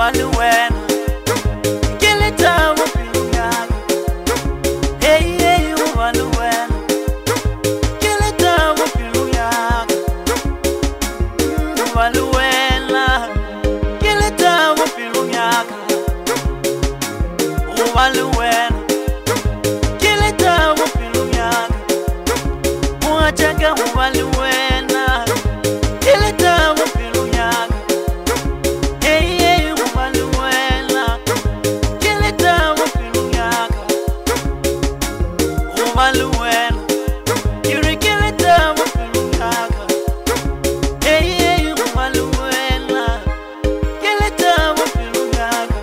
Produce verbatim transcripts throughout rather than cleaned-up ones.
uvaluwena kileta mupiluya hey hey uvaluwena kileta mupiluya uvaluwena kileta mupiluya uvaluwena kileta mupiluya muachaga uvaluwena kileta mupiluya Uvaluwena, yuri kileta mupilunyaka. Hey hey, uvaluwena, kileta mupilunyaka.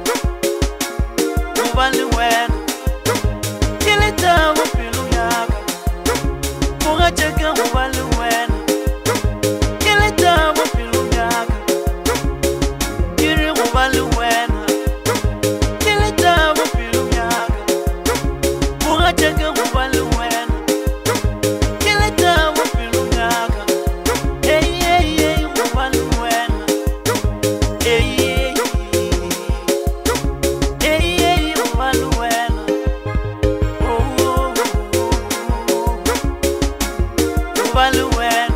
Uvaluwena, kileta mupilunyaka. Mugacheka uvaluwena, kileta mupilunyaka. Yuri uvaluwena, kileta mupilunyaka. Mugacheka uvaluwena, kileta mupilunyaka. Hey hey hey, uvaluwena. Hey hey hey hey, uvaluwena. Oh oh oh, uvaluwena.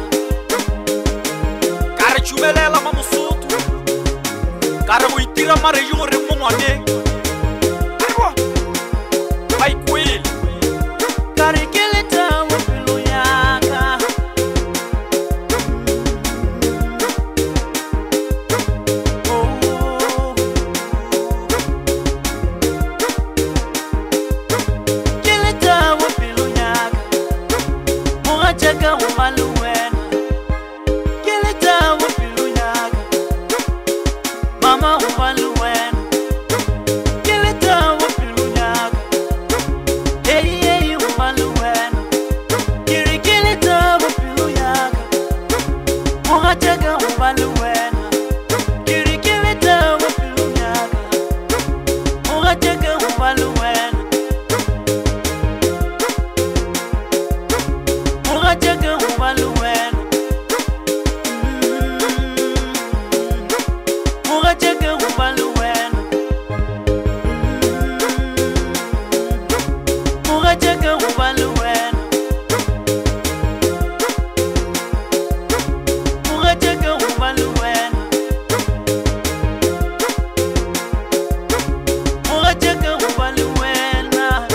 Cara chumelela mamusutu, cara muitira marejure mungwane. Aiwa, ai kweli. Kari kileta mupilunyaka. Oh kileta mupilunyaka. Mugacheka uvaluwena, kileta mupilunyaka. Mama uvaluwena, kileta mupilunyaka. Hey hey, uvaluwena, yuri kileta mupilunyaka. Mugacheka uvaluwena, yuri kileta mupilunyaka. Mugacheka uvaluwena, mugacheka uvaluwena. Mugacheka uvaluwena, mugacheka uvaluwena. Mugacheka uvaluwena, mugacheka uvaluwena.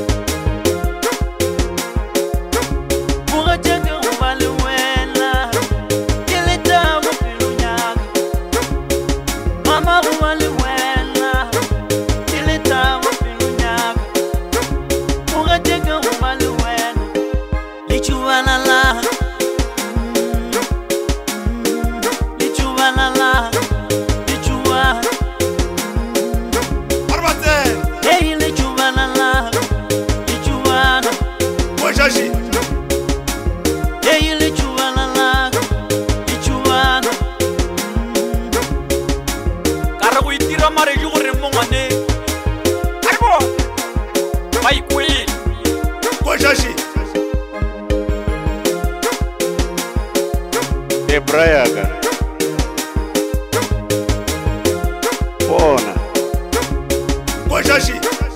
Mugacheka uvaluwena, kileta mupilunyaka. Mama uvaluwena, kileta mupilunyaka. Mugacheka uvaluwena, lichuvalala. Lichuvalala, lichua. Arbatel, Hey lichuvalala, lichuana. wajaji. Hey lichuvalala, lichuana. Cara muitira marejure mungwane. Aiwa, ai kweli. Wajaji. Ebrayaga Pona Wajaji.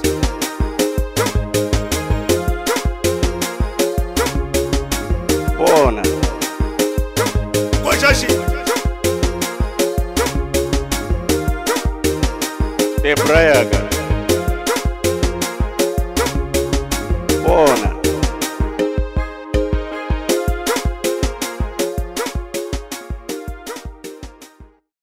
Pona Wajaji. Ebrayaga